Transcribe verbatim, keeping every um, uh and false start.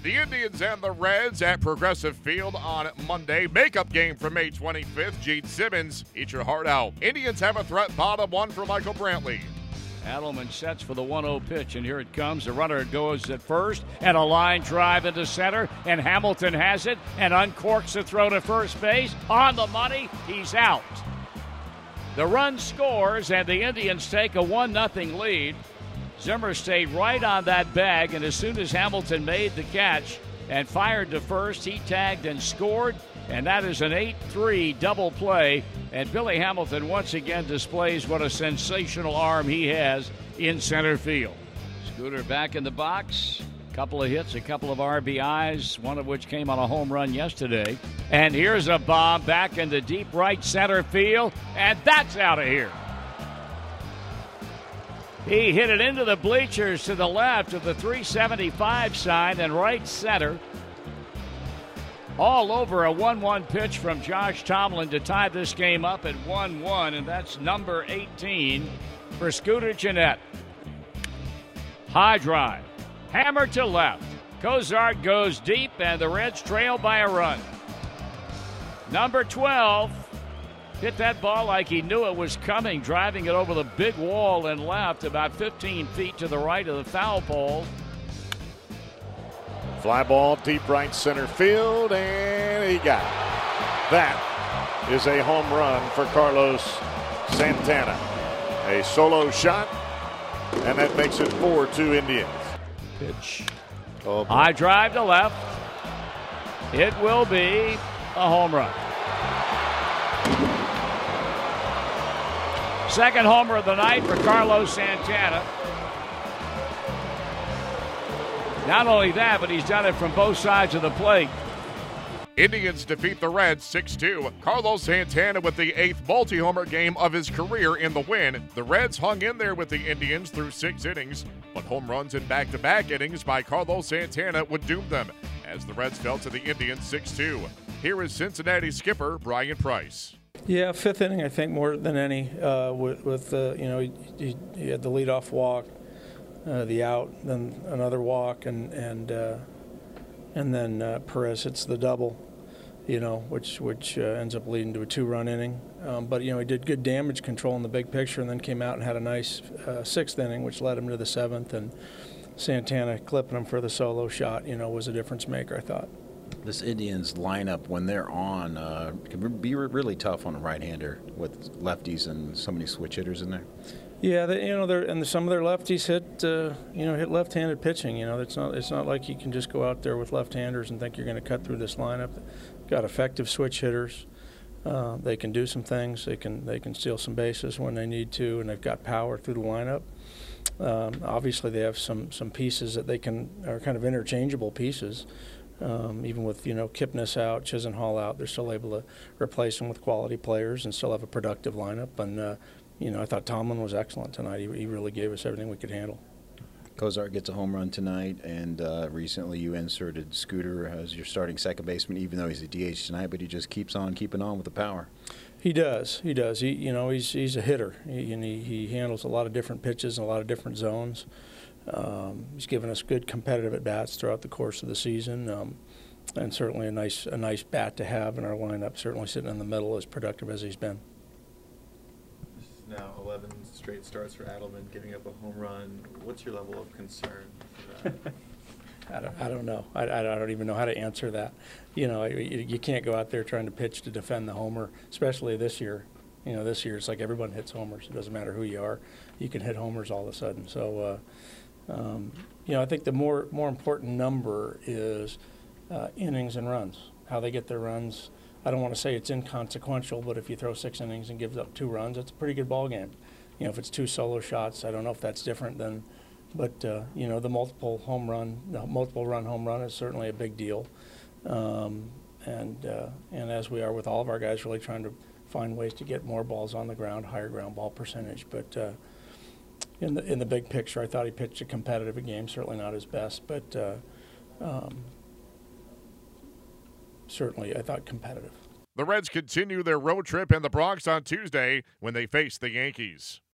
The Indians and the Reds at Progressive Field on Monday. Makeup game for May twenty-fifth. Gene Simmons, eat your heart out. Indians have a threat, bottom one for Michael Brantley. Adelman sets for the one oh pitch, and here it comes. The runner goes at first, and a line drive into center, and Hamilton has it, and uncorks the throw to first base. On the money, he's out. The run scores, and the Indians take a one nothing lead. Zimmer stayed right on that bag, and as soon as Hamilton made the catch and fired to first, he tagged and scored, and that is an eight three double play. And Billy Hamilton once again displays what a sensational arm he has in center field. Scooter back in the box. A couple of hits, a couple of R B Is, one of which came on a home run yesterday. And here's a bomb back into deep right center field, and that's out of here. He hit it into the bleachers to the left of the three seventy-five sign and right center. All over a one one pitch from Josh Tomlin to tie this game up at one one, and that's number eighteen for Scooter Gennett. High drive, hammer to left. Cozart goes deep, and the Reds trail by a run. Number twelve hit that ball like he knew it was coming, driving it over the big wall and left about fifteen feet to the right of the foul pole. Fly ball deep right center field, and he got it. That is a home run for Carlos Santana. A solo shot, and that makes it four two Indians. Pitch. Oh, high drive to left. It will be a home run. Second homer of the night for Carlos Santana. Not only that, but he's done it from both sides of the plate. Indians defeat the Reds six two. Carlos Santana with the eighth multi-homer game of his career in the win. The Reds hung in there with the Indians through six innings, but home runs in back-to-back innings by Carlos Santana would doom them as the Reds fell to the Indians six two. Here is Cincinnati skipper Brian Price. Yeah, fifth inning, I think, more than any, uh, with, with uh, you know, he, he, he had the leadoff walk, uh, the out, then another walk, and and uh, and then uh, Perez hits the double, you know, which which uh, ends up leading to a two-run inning. Um, but you know, he did good damage control in the big picture, and then came out and had a nice uh, sixth inning, which led him to the seventh. And Santana clipping him for the solo shot, you know, was a difference maker, I thought. This Indians lineup, when they're on, uh, can be really tough on a right-hander with lefties and so many switch hitters in there. Yeah, they, you know, they're, and some of their lefties hit, uh, you know, hit left-handed pitching. You know, it's not, it's not like you can just go out there with left-handers and think you're going to cut through this lineup. Got effective switch hitters. Uh, they can do some things. They can, they can steal some bases when they need to, and they've got power through the lineup. Um, obviously, they have some, some pieces that they can are kind of interchangeable pieces. Um, even with, you know, Kipnis out, Chisenhall out, they're still able to replace them with quality players and still have a productive lineup. And, uh, you know, I thought Tomlin was excellent tonight. He, he really gave us everything we could handle. Cozart gets a home run tonight, and uh, recently you inserted Scooter as your starting second baseman, even though he's a D H tonight, but he just keeps on keeping on with the power. He does. He does. He, you know, he's he's a hitter, he, and he, he handles a lot of different pitches and a lot of different zones. Um, he's given us good competitive at-bats throughout the course of the season, um, and certainly a nice a nice bat to have in our lineup, certainly sitting in the middle as productive as he's been. This is now eleven straight starts for Adelman, giving up a home run. What's your level of concern for that? I, don't, I don't know. I, I don't even know how to answer that. You know, you, you can't go out there trying to pitch to defend the homer, especially this year. You know, this year it's like everyone hits homers. It doesn't matter who you are. You can hit homers all of a sudden. So, uh, Um, you know, I think the more more important number is uh, innings and runs, how they get their runs. I don't want to say it's inconsequential, but if you throw six innings and gives up two runs, it's a pretty good ball game. You know, if it's two solo shots, I don't know if that's different than, but uh, you know, the multiple home run, the multiple run home run is certainly a big deal. Um, and uh, and as we are with all of our guys, really trying to find ways to get more balls on the ground, higher ground ball percentage, but. Uh, In the in the big picture, I thought he pitched a competitive game. Certainly not his best, but uh, um, certainly I thought competitive. The Reds continue their road trip in the Bronx on Tuesday when they face the Yankees.